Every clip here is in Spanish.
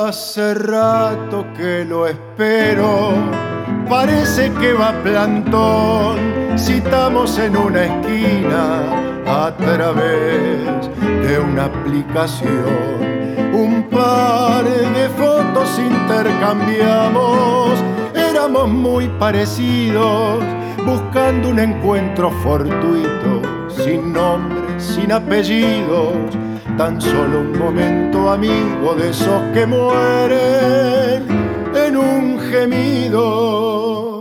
Hace rato que lo espero, parece que va plantón. Citamos en una esquina a través de una aplicación. Un par de fotos intercambiamos, éramos muy parecidos, buscando un encuentro fortuito, sin nombre, sin apellidos. Tan solo un momento amigo de esos que mueren en un gemido.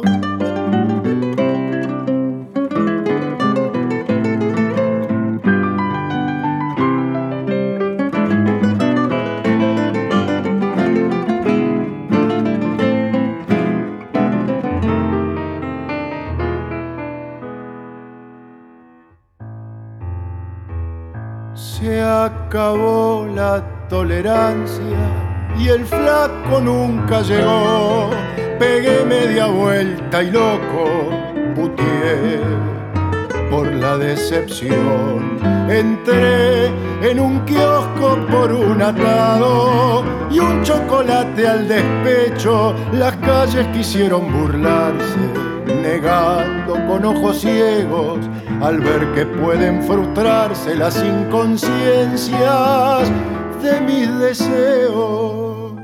Se acabó la tolerancia y el flaco nunca llegó. Pegué media vuelta y loco putié por la decepción. Entré en un kiosco por un atado y un chocolate al despecho. Las calles quisieron burlarse, negando con ojos ciegos al ver que pueden frustrarse las inconsciencias de mis deseos.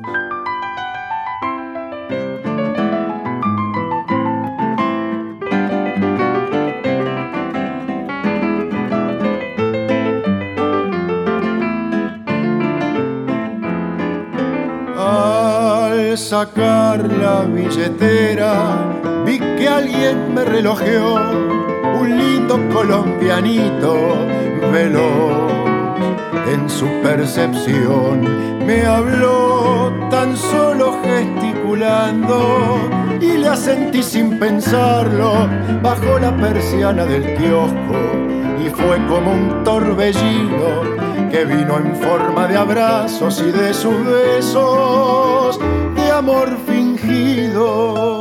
Al sacar la billetera vi que alguien me relojeó, un lindo colombianito veloz en su percepción. Me habló tan solo gesticulando y le asentí sin pensarlo. Bajó la persiana del kiosco y fue como un torbellino que vino en forma de abrazos y de sus besos de amor fingido.